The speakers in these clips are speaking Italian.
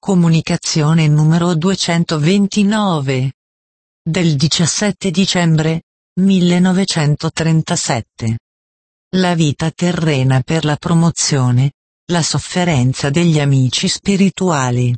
Comunicazione numero 229. Del 17 dicembre 1937. La vita terrena per la promozione, la sofferenza degli amici spirituali.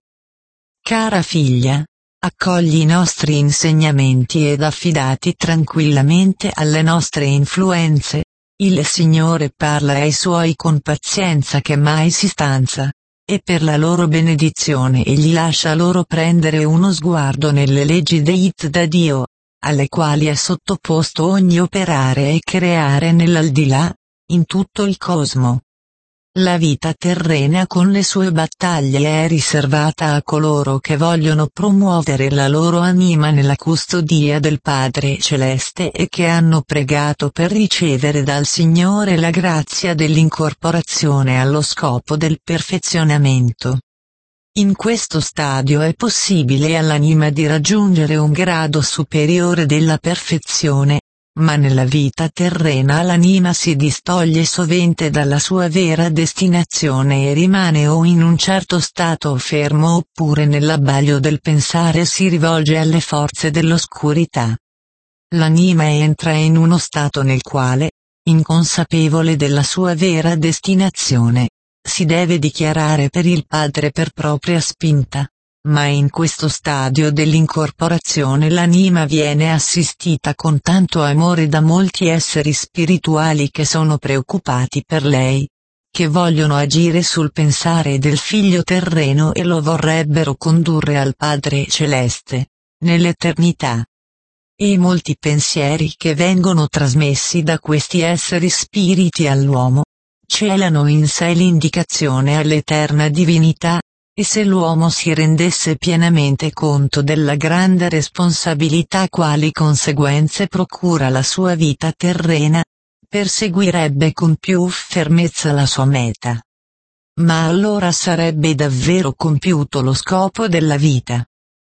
Cara figlia, accogli i nostri insegnamenti ed affidati tranquillamente alle nostre influenze. Il Signore parla ai Suoi con pazienza che mai si stanza, e per la loro benedizione Egli lascia loro prendere uno sguardo nelle leggi dette da Dio, alle quali è sottoposto ogni operare e creare nell'aldilà, in tutto il cosmo. La vita terrena con le sue battaglie è riservata a coloro che vogliono promuovere la loro anima nella custodia del Padre Celeste e che hanno pregato per ricevere dal Signore la grazia dell'incorporazione allo scopo del perfezionamento. In questo stadio è possibile all'anima di raggiungere un grado superiore della perfezione, ma nella vita terrena l'anima si distoglie sovente dalla sua vera destinazione e rimane o in un certo stato fermo oppure nell'abbaglio del pensare si rivolge alle forze dell'oscurità. L'anima entra in uno stato nel quale, inconsapevole della sua vera destinazione, si deve dichiarare per il Padre per propria spinta. Ma in questo stadio dell'incorporazione l'anima viene assistita con tanto amore da molti esseri spirituali che sono preoccupati per lei, che vogliono agire sul pensare del figlio terreno e lo vorrebbero condurre al Padre Celeste, nell'eternità. E molti pensieri che vengono trasmessi da questi esseri spiriti all'uomo, celano in sé l'indicazione all'eterna divinità. E se l'uomo si rendesse pienamente conto della grande responsabilità quali conseguenze procura la sua vita terrena, perseguirebbe con più fermezza la sua meta. Ma allora sarebbe davvero compiuto lo scopo della vita.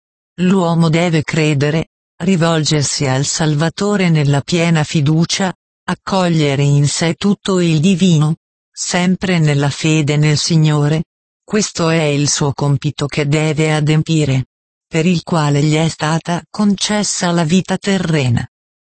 L'uomo deve credere, rivolgersi al Salvatore nella piena fiducia, accogliere in sé tutto il divino, sempre nella fede nel Signore. Questo è il suo compito che deve adempiere, per il quale gli è stata concessa la vita terrena.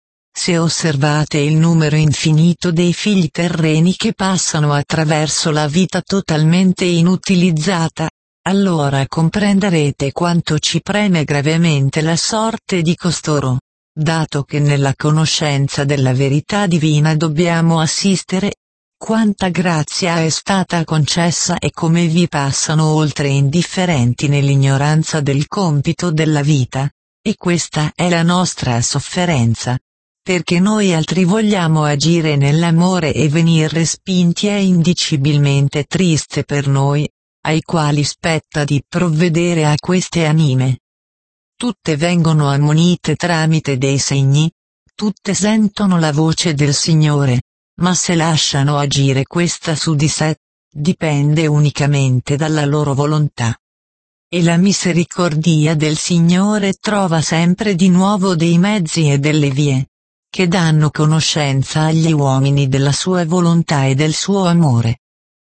Se osservate il numero infinito dei figli terreni che passano attraverso la vita totalmente inutilizzata, allora comprenderete quanto ci preme gravemente la sorte di costoro, dato che nella conoscenza della verità divina dobbiamo assistere. Quanta grazia è stata concessa e come vi passano oltre indifferenti nell'ignoranza del compito della vita, e questa è la nostra sofferenza. Perché noi altri vogliamo agire nell'amore e venir respinti è indicibilmente triste per noi, ai quali spetta di provvedere a queste anime. Tutte vengono ammonite tramite dei segni, tutte sentono la voce del Signore. Ma se lasciano agire questa su di sé, dipende unicamente dalla loro volontà. E la misericordia del Signore trova sempre di nuovo dei mezzi e delle vie, che danno conoscenza agli uomini della sua volontà e del suo amore.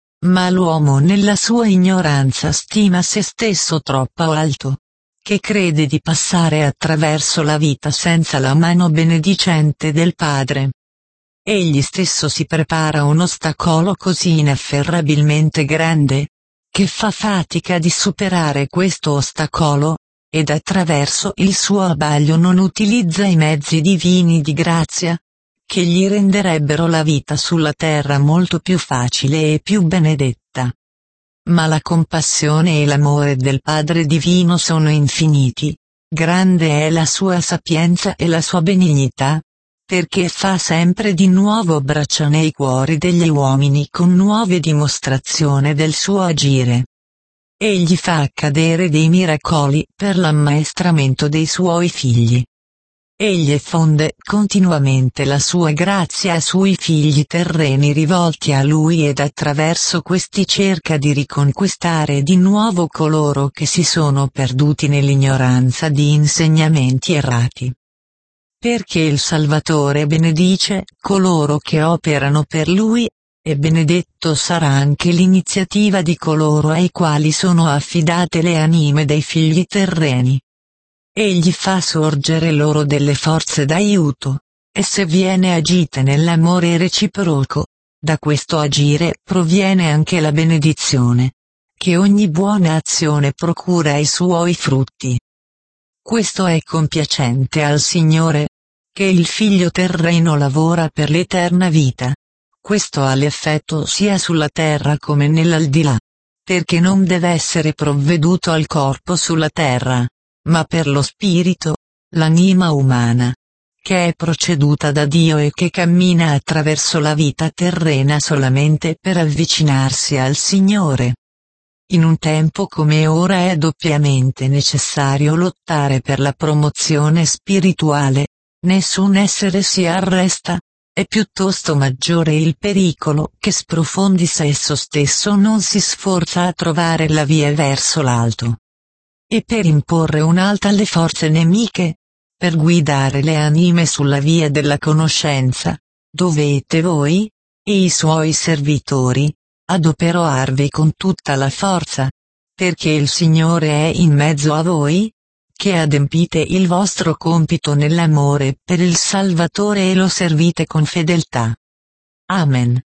Ma l'uomo nella sua ignoranza stima se stesso troppo alto, che crede di passare attraverso la vita senza la mano benedicente del Padre. Egli stesso si prepara un ostacolo così inafferrabilmente grande, che fa fatica di superare questo ostacolo, ed attraverso il suo abbaglio non utilizza i mezzi divini di grazia, che gli renderebbero la vita sulla terra molto più facile e più benedetta. Ma la compassione e l'amore del Padre Divino sono infiniti, grande è la sua sapienza e la sua benignità, perché fa sempre di nuovo braccia nei cuori degli uomini con nuove dimostrazioni del suo agire. Egli fa accadere dei miracoli per l'ammaestramento dei suoi figli. Egli effonde continuamente la sua grazia sui figli terreni rivolti a lui ed attraverso questi cerca di riconquistare di nuovo coloro che si sono perduti nell'ignoranza di insegnamenti errati. Perché il Salvatore benedice coloro che operano per lui, e benedetto sarà anche l'iniziativa di coloro ai quali sono affidate le anime dei figli terreni. Egli fa sorgere loro delle forze d'aiuto, e se viene agite nell'amore reciproco, da questo agire proviene anche la benedizione, che ogni buona azione procura ai suoi frutti. Questo è compiacente al Signore, che il Figlio terreno lavora per l'eterna vita. Questo ha l'effetto sia sulla terra come nell'aldilà, perché non deve essere provveduto al corpo sulla terra, ma per lo spirito, l'anima umana, che è proceduta da Dio e che cammina attraverso la vita terrena solamente per avvicinarsi al Signore. In un tempo come ora è doppiamente necessario lottare per la promozione spirituale, nessun essere si arresta, è piuttosto maggiore il pericolo che sprofondi se esso stesso non si sforza a trovare la via verso l'alto. E per imporre un'alta alle forze nemiche, per guidare le anime sulla via della conoscenza, dovete voi, e i suoi servitori, adoperarvi con tutta la forza, perché il Signore è in mezzo a voi, che adempite il vostro compito nell'amore per il Salvatore e lo servite con fedeltà. Amen.